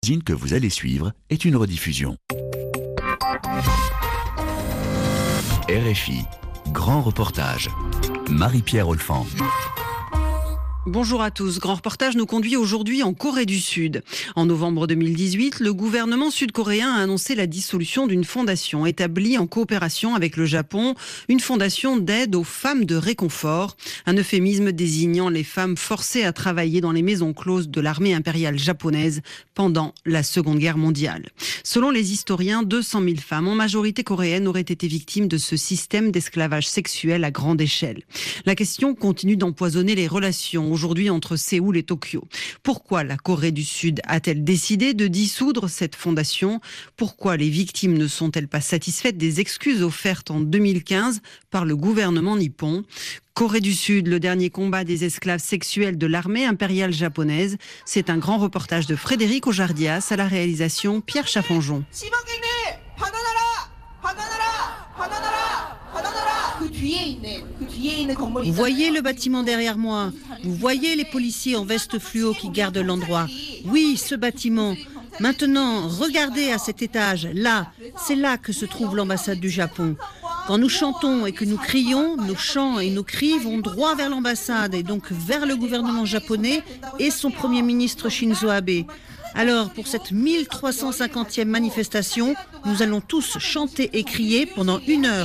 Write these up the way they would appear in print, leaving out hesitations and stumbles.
magazine que vous allez suivre est une rediffusion. RFI, grand reportage. Marie-Pierre Olfan. Bonjour à tous. Grand reportage nous conduit aujourd'hui en Corée du Sud. En novembre 2018, le gouvernement sud-coréen a annoncé la dissolution d'une fondation établie en coopération avec le Japon, une fondation d'aide aux femmes de réconfort, un euphémisme désignant les femmes forcées à travailler dans les maisons closes de l'armée impériale japonaise pendant la Seconde Guerre mondiale. Selon les historiens, 200 000 femmes, en majorité coréennes, auraient été victimes de ce système d'esclavage sexuel à grande échelle. La question continue d'empoisonner les relations aujourd'hui entre Séoul et Tokyo. Pourquoi la Corée du Sud a-t-elle décidé de dissoudre cette fondation ? Pourquoi les victimes ne sont-elles pas satisfaites des excuses offertes en 2015 par le gouvernement nippon ? Corée du Sud, le dernier combat des esclaves sexuels de l'armée impériale japonaise. C'est un grand reportage de Frédéric Ojardias, à la réalisation Pierre Chaffanjon. Vous voyez le bâtiment derrière moi. Vous voyez les policiers en veste fluo qui gardent l'endroit. Oui, ce bâtiment. Maintenant, regardez à cet étage. Là, c'est là que se trouve l'ambassade du Japon. Quand nous chantons et que nous crions, nos chants et nos cris vont droit vers l'ambassade et donc vers le gouvernement japonais et son premier ministre Shinzo Abe. Alors, pour cette 1350e manifestation, nous allons tous chanter et crier pendant 1 heure.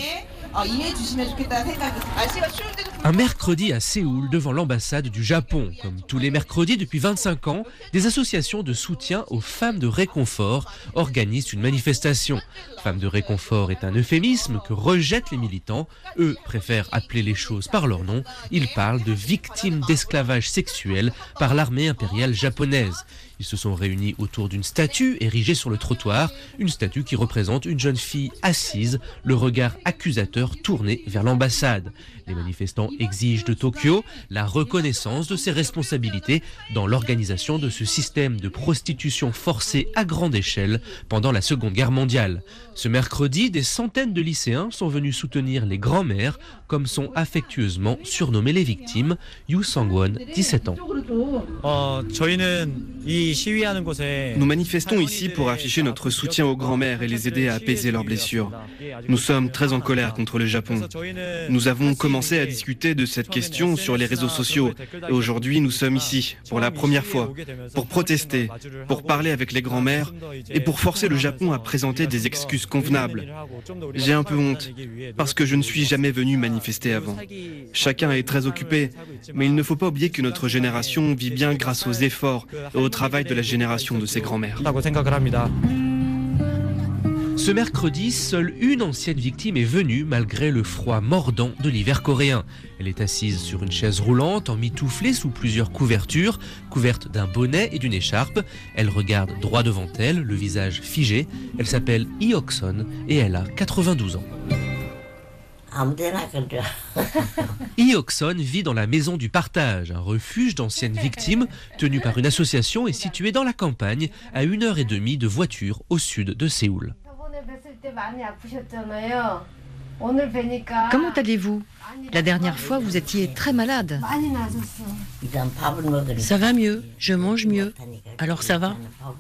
Un mercredi à Séoul, devant l'ambassade du Japon. Comme tous les mercredis depuis 25 ans, des associations de soutien aux femmes de réconfort organisent une manifestation. Femmes de réconfort est un euphémisme que rejettent les militants. Eux préfèrent appeler les choses par leur nom. Ils parlent de victimes d'esclavage sexuel par l'armée impériale japonaise. Ils se sont réunis autour d'une statue érigée sur le trottoir, une statue qui représente une jeune fille assise, le regard accusateur tourné vers l'ambassade. Les manifestants exigent de Tokyo la reconnaissance de ses responsabilités dans l'organisation de ce système de prostitution forcée à grande échelle pendant la Seconde Guerre mondiale. Ce mercredi, des centaines de lycéens sont venus soutenir les grands-mères, comme sont affectueusement surnommées les victimes. Yu Sang-won, 17 ans. Nous manifestons ici pour afficher notre soutien aux grands-mères et les aider à apaiser leurs blessures. Nous sommes très en colère contre le Japon. Nous avons commencé à discuter de cette question sur les réseaux sociaux. Et aujourd'hui, nous sommes ici, pour la première fois, pour protester, pour parler avec les grands-mères et pour forcer le Japon à présenter des excuses convenables. J'ai un peu honte, parce que je ne suis jamais venu manifester avant. Chacun est très occupé, mais il ne faut pas oublier que notre génération vit bien grâce aux efforts et au travail de la génération de ses grands-mères. Ce mercredi, seule une ancienne victime est venue malgré le froid mordant de l'hiver coréen. Elle est assise sur une chaise roulante, emmitouflée sous plusieurs couvertures, couverte d'un bonnet et d'une écharpe. Elle regarde droit devant elle, le visage figé. Elle s'appelle Hyok-son et elle a 92 ans. Hyok-son vit dans la maison du partage, un refuge d'anciennes victimes tenu par une association et situé dans la campagne à 1h30 de voiture au sud de Séoul. Comment allez-vous ? La dernière fois, vous étiez très malade. Ça va mieux, je mange mieux. Alors ça va ?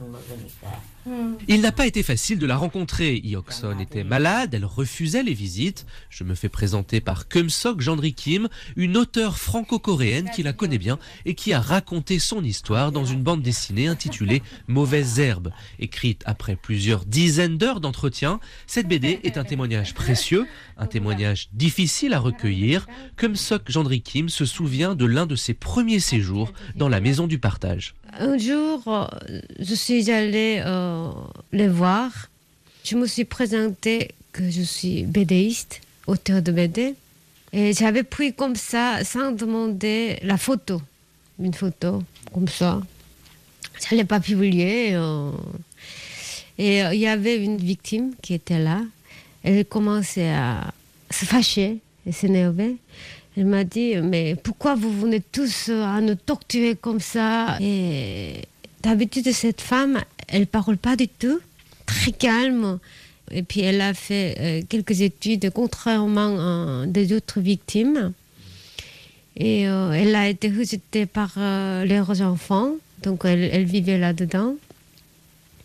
Il n'a pas été facile de la rencontrer. Hyok-son était malade, elle refusait les visites. Je me fais présenter par Keum-sok Jandri-kim, une auteure franco-coréenne qui la connaît bien et qui a raconté son histoire dans une bande dessinée intitulée Mauvaises herbes. Écrite après plusieurs dizaines d'heures d'entretien, cette BD est un témoignage précieux, un témoignage difficile à recueillir. Keum-sok Jandri-kim se souvient de l'un de ses premiers séjours dans la maison du partage. Un jour, je suis allée les voir. Je me suis présentée que je suis BDiste, auteur de BD. Et j'avais pris comme ça, sans demander, la photo. Une photo, comme ça. Je ne l'ai pas publiée. Et il y avait une victime qui était là. Elle commençait à se fâcher et s'énerver. Elle m'a dit, mais pourquoi vous venez tous à nous torturer comme ça ? Et d'habitude, cette femme, elle ne parle pas du tout, très calme. Et puis, elle a fait quelques études, contrairement à des autres victimes. Et elle a été rejetée par leurs enfants. Donc, elle vivait là-dedans.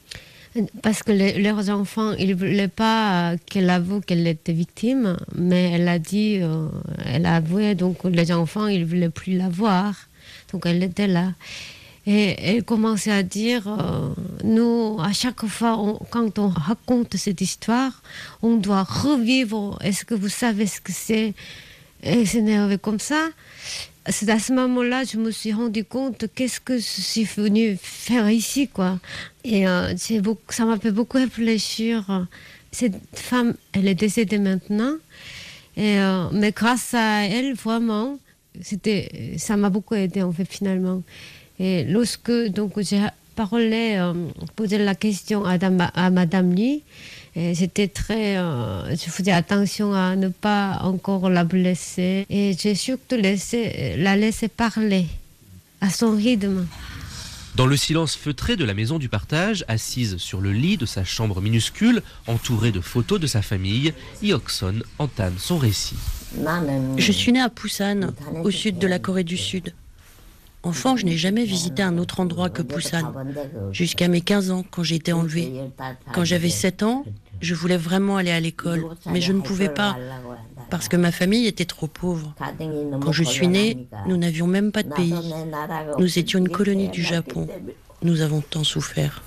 Parce que leurs enfants, ils ne voulaient pas qu'elle avoue qu'elle était victime, mais elle a dit, elle a avoué, donc les enfants, ils ne voulaient plus la voir. Donc elle était là. Et elle commençait à dire, nous, à chaque fois, quand on raconte cette histoire, on doit revivre. Est-ce que vous savez ce que c'est? Elle s'énervait comme ça. C'est à ce moment-là je me suis rendu compte qu'est-ce que je suis venue faire ici, quoi. Et ça m'a fait beaucoup réfléchir. Cette femme, elle est décédée maintenant, mais grâce à elle, vraiment, ça m'a beaucoup aidé en fait finalement. Et lorsque donc j'ai posé la question à Madame Lee, et c'était très, je faisais attention à ne pas encore la blesser. Et j'ai surtout la laisser parler à son rythme. Dans le silence feutré de la maison du partage, assise sur le lit de sa chambre minuscule, entourée de photos de sa famille, Hyokson entame son récit. Je suis née à Busan, au sud de la Corée du Sud. Enfant, je n'ai jamais visité un autre endroit que Busan, jusqu'à mes 15 ans, quand j'ai été enlevée. Quand j'avais 7 ans, je voulais vraiment aller à l'école, mais je ne pouvais pas, parce que ma famille était trop pauvre. Quand je suis née, nous n'avions même pas de pays. Nous étions une colonie du Japon. Nous avons tant souffert.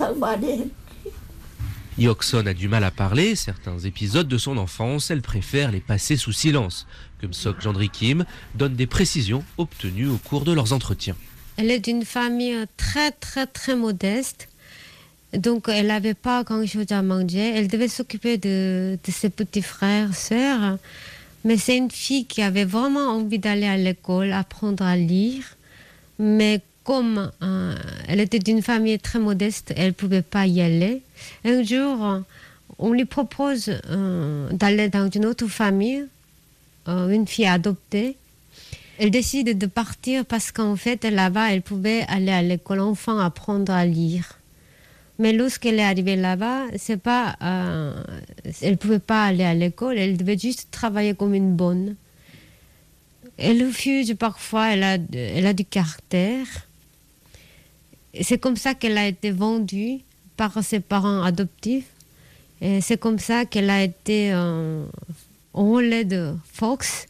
Hyokson a du mal à parler. Certains épisodes de son enfance, elle préfère les passer sous silence. Comme Sok Jandri Kim donne des précisions obtenues au cours de leurs entretiens. Elle est d'une famille très très très modeste. Donc elle n'avait pas grand-chose à manger. Elle devait s'occuper de ses petits frères, sœurs. Mais c'est une fille qui avait vraiment envie d'aller à l'école, apprendre à lire. Mais comme elle était d'une famille très modeste, elle ne pouvait pas y aller. Un jour, on lui propose d'aller dans une autre famille, une fille adoptée. Elle décide de partir parce qu'en fait, là-bas, elle pouvait aller à l'école, enfin apprendre à lire. Mais lorsqu'elle est arrivée là-bas, elle ne pouvait pas aller à l'école, elle devait juste travailler comme une bonne. Elle refuse parfois, elle a du caractère. C'est comme ça qu'elle a été vendue par ses parents adoptifs. Et c'est comme ça qu'elle a été enrôlée de Fox.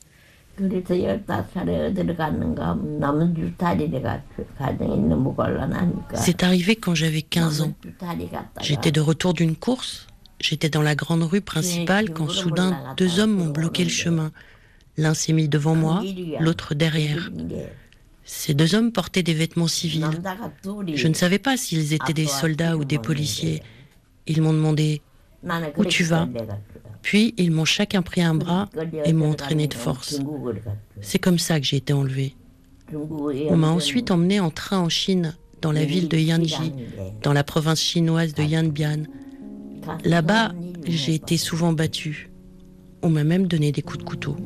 C'est arrivé quand j'avais 15 ans. J'étais de retour d'une course. J'étais dans la grande rue principale quand soudain 2 hommes m'ont bloqué le chemin. L'un s'est mis devant moi, l'autre derrière. Ces 2 hommes portaient des vêtements civils. Je ne savais pas s'ils étaient des soldats ou des policiers. Ils m'ont demandé « Où tu vas ?» Puis ils m'ont chacun pris un bras et m'ont entraîné de force. C'est comme ça que j'ai été enlevée. On m'a ensuite emmenée en train en Chine, dans la ville de Yanji, dans la province chinoise de Yanbian. Là-bas, j'ai été souvent battue. On m'a même donné des coups de couteau.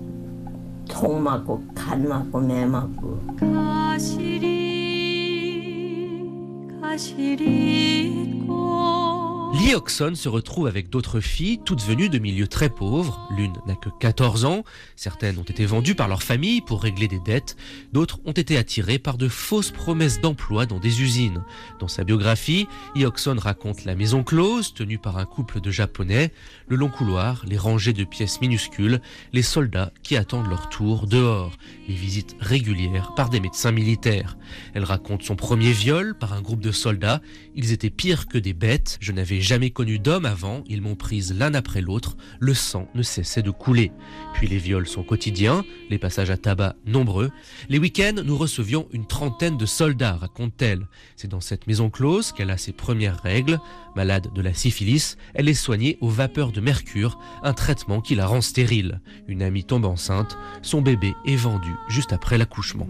Lee Hyokson se retrouve avec d'autres filles, toutes venues de milieux très pauvres. L'une n'a que 14 ans. Certaines ont été vendues par leur famille pour régler des dettes. D'autres ont été attirées par de fausses promesses d'emploi dans des usines. Dans sa biographie, Hyokson raconte la maison close, tenue par un couple de Japonais, le long couloir, les rangées de pièces minuscules, les soldats qui attendent leur tour dehors, les visites régulières par des médecins militaires. Elle raconte son premier viol par un groupe de soldats. Ils étaient pires que des bêtes. Je n'avais jamais connu d'homme avant. Ils m'ont prise l'un après l'autre. Le sang ne cessait de couler. Puis les viols sont quotidiens, les passages à tabac nombreux. Les week-ends, nous recevions une trentaine de soldats, raconte-t-elle. C'est dans cette maison close qu'elle a ses premières règles. Malade de la syphilis, elle est soignée aux vapeurs de mercure, un traitement qui la rend stérile. Une amie tombe enceinte, son bébé est vendu juste après l'accouchement.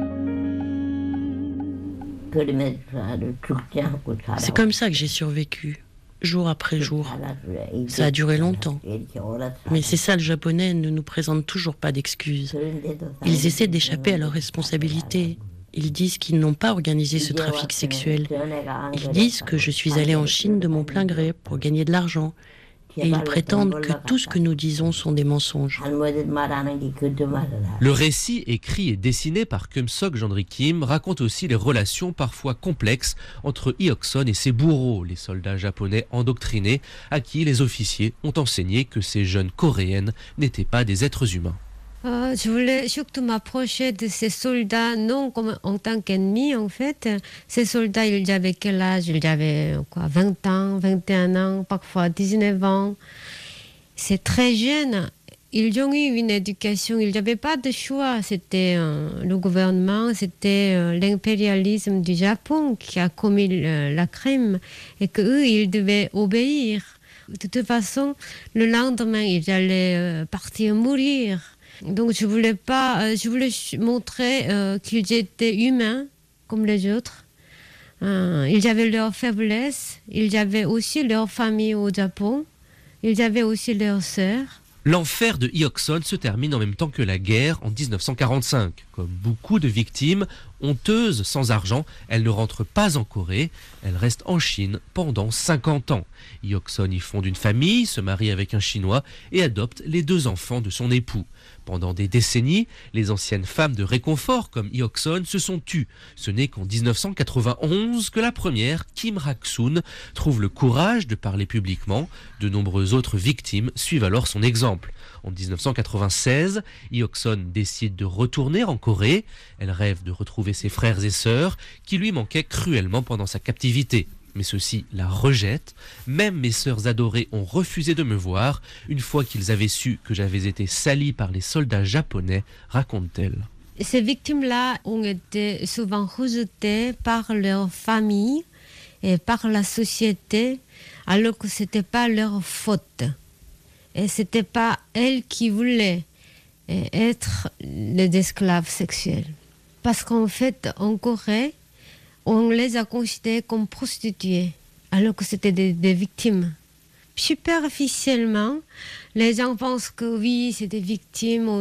C'est comme ça que j'ai survécu, jour après jour. Ça a duré longtemps. Mais ces sales Japonais ne nous présentent toujours pas d'excuses. Ils essaient d'échapper à leurs responsabilités. Ils disent qu'ils n'ont pas organisé ce trafic sexuel. Ils disent que je suis allée en Chine de mon plein gré pour gagner de l'argent. et ils prétendent que tout ce que nous disons sont des mensonges. Le récit écrit et dessiné par Keumseok Jeondri Kim raconte aussi les relations parfois complexes entre Hyokson et ses bourreaux, les soldats japonais endoctrinés à qui les officiers ont enseigné que ces jeunes coréennes n'étaient pas des êtres humains. Je voulais surtout m'approcher de ces soldats, non comme en tant qu'ennemis en fait. Ces soldats, ils avaient quel âge? Ils avaient 20 ans, 21 ans, parfois 19 ans. C'est très jeune. Ils ont eu une éducation, ils n'avaient pas de choix. C'était le gouvernement, c'était l'impérialisme du Japon qui a commis la crime et qu'eux, ils devaient obéir. De toute façon, le lendemain, ils allaient partir mourir. Donc je voulais montrer qu'ils étaient humains comme les autres. Ils avaient leurs faiblesses, ils avaient aussi leur famille au Japon, ils avaient aussi leurs sœurs. L'enfer de Hyokson se termine en même temps que la guerre en 1945. Comme beaucoup de victimes, honteuses, sans argent, elle ne rentre pas en Corée, elle reste en Chine pendant 50 ans. Hyokson y fonde une famille, se marie avec un Chinois et adopte les 2 enfants de son époux. Pendant des décennies, les anciennes femmes de réconfort comme Hyokson se sont tues. Ce n'est qu'en 1991 que la première, Kim Rak-soon, trouve le courage de parler publiquement. De nombreuses autres victimes suivent alors son exemple. En 1996, Hyokson décide de retourner en Corée. Elle rêve de retrouver ses frères et sœurs qui lui manquaient cruellement pendant sa captivité. Mais ceux-ci la rejettent. Même mes sœurs adorées ont refusé de me voir une fois qu'ils avaient su que j'avais été salie par les soldats japonais, raconte-t-elle. Ces victimes-là ont été souvent rejetées par leur famille et par la société, alors que ce n'était pas leur faute. Et ce n'était pas elles qui voulaient être les esclaves sexuels. Parce qu'en fait, en Corée, on les a considérées comme prostituées, alors que c'était des victimes. Superficiellement, les gens pensent que oui, c'est des victimes,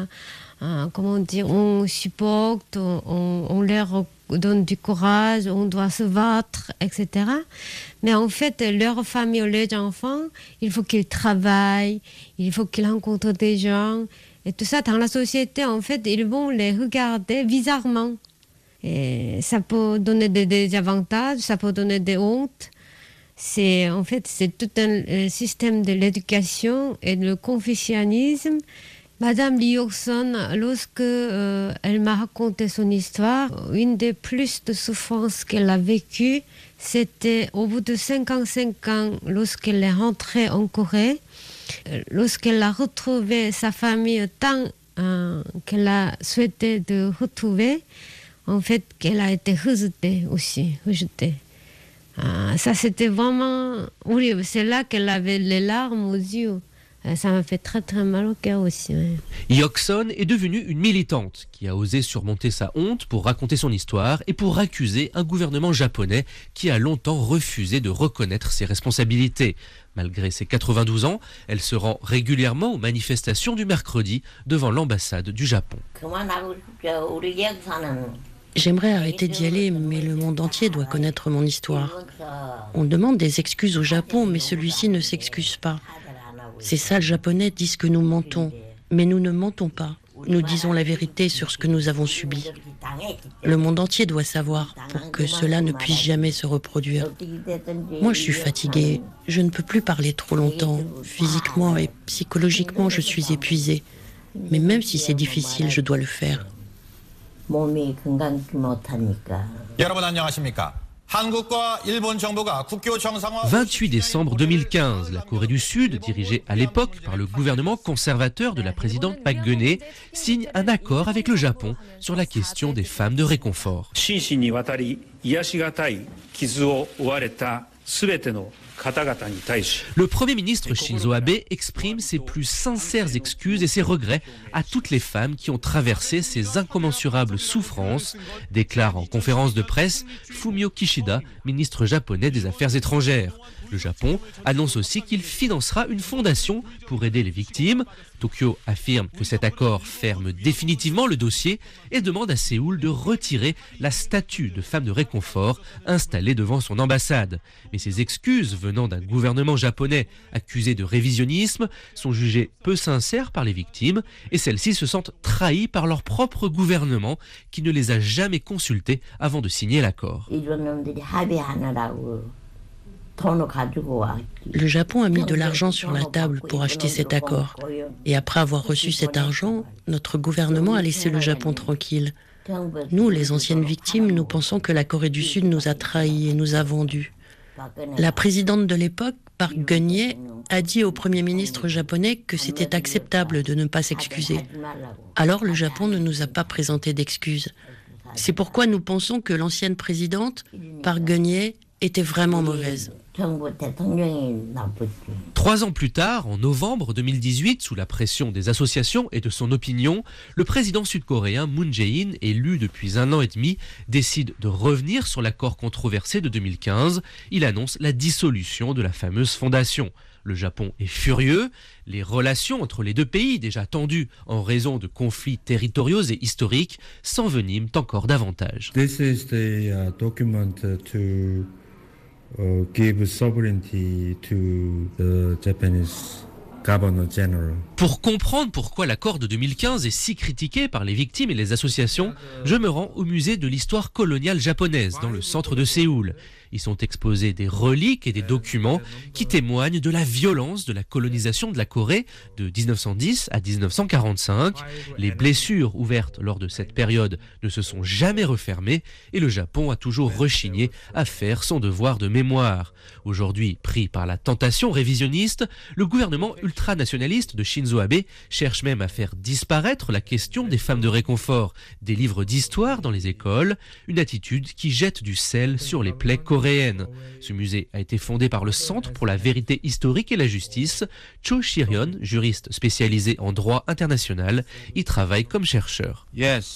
on supporte, on leur donne du courage, on doit se battre, etc. Mais en fait, leur famille ou les enfants, il faut qu'ils travaillent, il faut qu'ils rencontrent des gens. Et tout ça, dans la société, en fait, ils vont les regarder bizarrement. Et ça peut donner des avantages, ça peut donner des hontes. C'est tout un système de l'éducation et le confucianisme. Madame Lee Hyokson, lorsque elle m'a raconté son histoire, une des plus de souffrances qu'elle a vécues, c'était au bout de 55 ans, lorsqu'elle est rentrée en Corée, lorsqu'elle a retrouvé sa famille tant qu'elle a souhaité de retrouver, en fait, qu'elle a été rejetée aussi, rejetée. Ça, c'était vraiment... Oui, c'est là qu'elle avait les larmes aux yeux. Ça m'a fait très très mal au cœur aussi. Ouais. Hyokson est devenue une militante qui a osé surmonter sa honte pour raconter son histoire et pour accuser un gouvernement japonais qui a longtemps refusé de reconnaître ses responsabilités. Malgré ses 92 ans, elle se rend régulièrement aux manifestations du mercredi devant l'ambassade du Japon. J'aimerais arrêter d'y aller, mais le monde entier doit connaître mon histoire. On demande des excuses au Japon, mais celui-ci ne s'excuse pas. Ces sales Japonais disent que nous mentons, mais nous ne mentons pas. Nous disons la vérité sur ce que nous avons subi. Le monde entier doit savoir pour que cela ne puisse jamais se reproduire. Moi, je suis fatiguée. Je ne peux plus parler trop longtemps. Physiquement et psychologiquement, je suis épuisée. Mais même si c'est difficile, je dois le faire. 28 décembre 2015, la Corée du Sud, dirigée à l'époque par le gouvernement conservateur de la présidente Park Geun-hye, signe un accord avec le Japon sur la question des femmes de réconfort. Le Premier ministre Shinzo Abe exprime ses plus sincères excuses et ses regrets à toutes les femmes qui ont traversé ces incommensurables souffrances, déclare en conférence de presse Fumio Kishida, ministre japonais des Affaires étrangères. Le Japon annonce aussi qu'il financera une fondation pour aider les victimes. Tokyo affirme que cet accord ferme définitivement le dossier et demande à Séoul de retirer la statue de femme de réconfort installée devant son ambassade. Mais ces excuses venant d'un gouvernement japonais accusé de révisionnisme sont jugées peu sincères par les victimes et celles-ci se sentent trahies par leur propre gouvernement qui ne les a jamais consultées avant de signer l'accord. Le Japon a mis de l'argent sur la table pour acheter cet accord. Et après avoir reçu cet argent, notre gouvernement a laissé le Japon tranquille. Nous, les anciennes victimes, nous pensons que la Corée du Sud nous a trahis et nous a vendus. La présidente de l'époque, Park Geun-hye, a dit au Premier ministre japonais que c'était acceptable de ne pas s'excuser. Alors le Japon ne nous a pas présenté d'excuses. C'est pourquoi nous pensons que l'ancienne présidente, Park Geun-hye, était vraiment mauvaise. 3 ans plus tard, en novembre 2018, sous la pression des associations et de son opinion, le président sud-coréen Moon Jae-in, élu depuis 1 an et demi, décide de revenir sur l'accord controversé de 2015. Il annonce la dissolution de la fameuse fondation. Le Japon est furieux. Les relations entre les deux pays, déjà tendues en raison de conflits territoriaux et historiques, s'enveniment encore davantage. This is the document to give sovereignty to the Japanese Governor General. Pour comprendre pourquoi l'accord de 2015 est si critiqué par les victimes et les associations, je me rends au musée de l'histoire coloniale japonaise, dans le centre de Séoul. Y sont exposés des reliques et des documents qui témoignent de la violence de la colonisation de la Corée de 1910 à 1945. Les blessures ouvertes lors de cette période ne se sont jamais refermées et le Japon a toujours rechigné à faire son devoir de mémoire. Aujourd'hui, pris par la tentation révisionniste, le gouvernement ultranationaliste de Shinzo Abe cherche même à faire disparaître la question des femmes de réconfort des livres d'histoire dans les écoles, une attitude qui jette du sel sur les plaies coréennes. Ce musée a été fondé par le Centre pour la vérité historique et la justice. Cho Shiryon, juriste spécialisé en droit international, y travaille comme chercheur.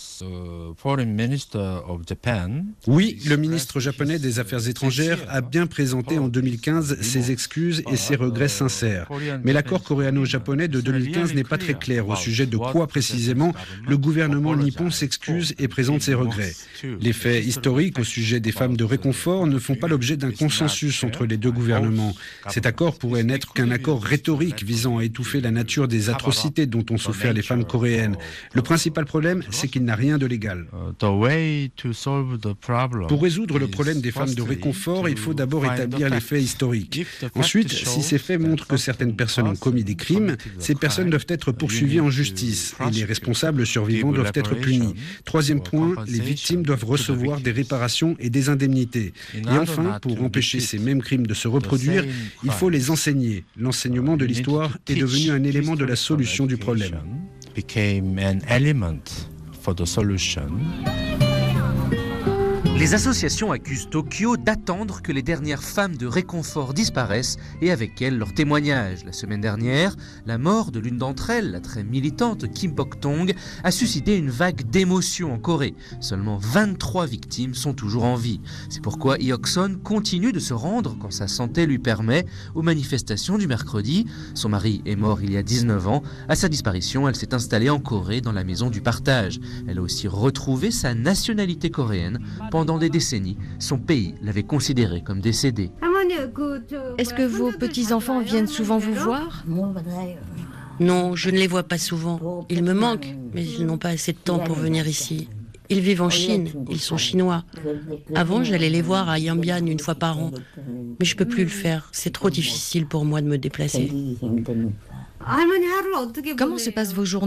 Oui, le ministre japonais des Affaires étrangères a bien présenté en 2015 ses excuses et ses regrets sincères. Mais l'accord coréano-japonais de 2015 n'est pas très clair au sujet de quoi précisément le gouvernement nippon s'excuse et présente ses regrets. Les faits historiques au sujet des femmes de réconfort ne font pas l'objet d'un consensus entre les deux gouvernements. Cet accord pourrait n'être qu'un accord rhétorique visant à étouffer la nature des atrocités dont ont souffert les femmes coréennes. Le principal problème, c'est qu'il n'a rien de légal. Pour résoudre le problème des femmes de réconfort, il faut d'abord établir les faits historiques. Ensuite, si ces faits montrent que certaines personnes ont commis des crimes, ces personnes doivent être poursuivies en justice et les responsables survivants doivent être punis. Troisième point, les victimes doivent recevoir des réparations et des indemnités. Et enfin, pour empêcher ces mêmes crimes de se reproduire, il faut les enseigner. L'enseignement de l'histoire est devenu un élément de la solution du problème. Les associations accusent Tokyo d'attendre que les dernières femmes de réconfort disparaissent et avec elles leurs témoignages. La semaine dernière, la mort de l'une d'entre elles, la très militante Kim Bok-tong, a suscité une vague d'émotion en Corée. Seulement 23 victimes sont toujours en vie. C'est pourquoi Hyok-son continue de se rendre, quand sa santé lui permet, aux manifestations du mercredi. Son mari est mort il y a 19 ans. À sa disparition, elle s'est installée en Corée dans la maison du partage. Elle a aussi retrouvé sa nationalité coréenne. Pendant des décennies, son pays l'avait considéré comme décédé. Est-ce que vos petits-enfants viennent souvent vous voir ? Non, je ne les vois pas souvent. Ils me manquent, mais ils n'ont pas assez de temps pour venir ici. Ils vivent en Chine, ils sont chinois. Avant, j'allais les voir à Yambian 1 fois par an. Mais je ne peux plus le faire. C'est trop difficile pour moi de me déplacer. Comment se passent vos journées ?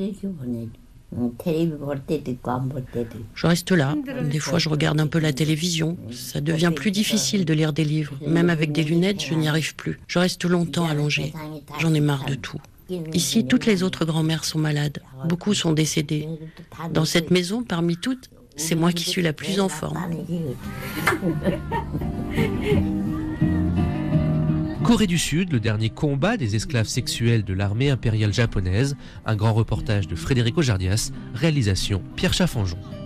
Je reste là. Des fois, je regarde un peu la télévision. Ça devient plus difficile de lire des livres. Même avec des lunettes, je n'y arrive plus. Je reste longtemps allongée. J'en ai marre de tout. Ici, toutes les autres grand-mères sont malades. Beaucoup sont décédées. Dans cette maison, parmi toutes, c'est moi qui suis la plus en forme. Corée du Sud, le dernier combat des esclaves sexuels de l'armée impériale japonaise. Un grand reportage de Frédéric Ojardias, réalisation Pierre Chaffanjon.